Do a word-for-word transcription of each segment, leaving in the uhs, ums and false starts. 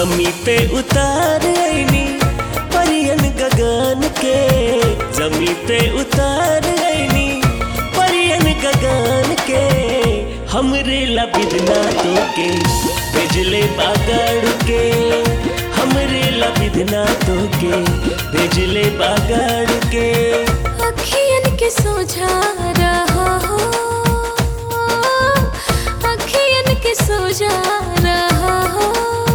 जमी पे उतार आईनी परियन गगन के, जमी पे उतार आईनी परियन गगन के। हमरे ला बिदना तो के भेजले बागड़ के, हमरे ला बिदना तो के भेजले बागड़ के। अखियन के सोझा रहा हो, अखियन के सोझा रहा हो,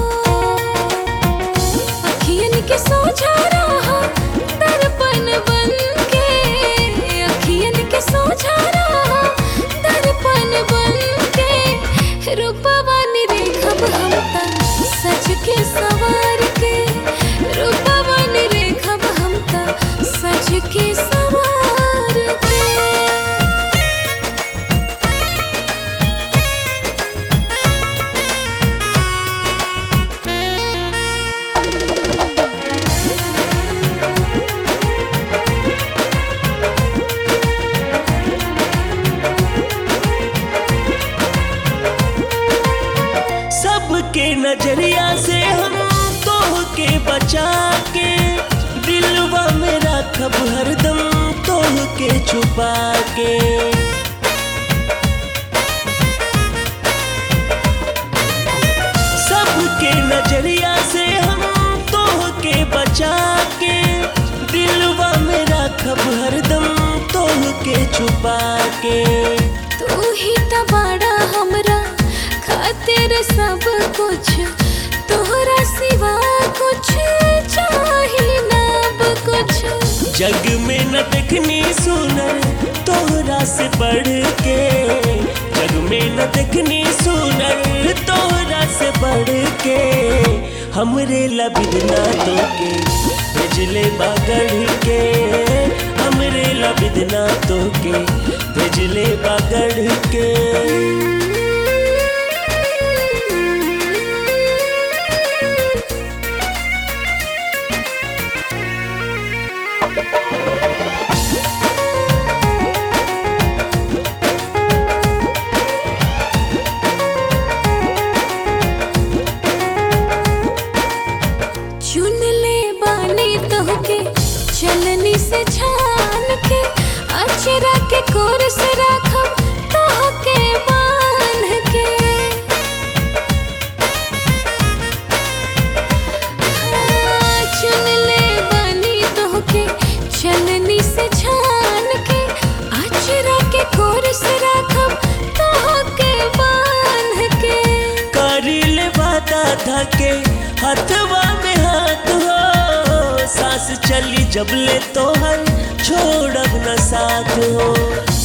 अखियन के सोझा रहा दर्पण बन के, अखियन के सोझा रहा दर्पण बन के। रूपवा निरेखब हम त सज के सवार के, रूपवा निरेखब हम त सज के सवार के। सबके नजरिया से हम तोह के बचा के, दिलवा में रखब हरदम तोह के छुपा के। सबके नजरिया से हम तोह के बचा के, दिलवा में रखब हरदम तोह के छुपा के। तू ही त बड़ा हमरा खातिर सब कुछ, तोहरा सिवा कुछ चाही ना अब कुछ। जग में न देखनी सुनर तोहरा से बढ़ के, जग में न देखनी सुनर तोहरा से बढ़ के। हमरे ला बिदना तो के भेजले बागड़ के, हमरे ला बिदना तो के भेजले बागड़ के। चुन ले बानी तोहके चलनी से छान के, अचरा के कोर से राखब तोहके बांध के। हाँ, चुन ले बानी तोहके चलनी से छान के, अचरा के कोर से राखब तोहके बांध के। करी ले वादा था के हथवा में हाथ हो, सांस चली जब ले तो हर छोड़ब न साथ हो।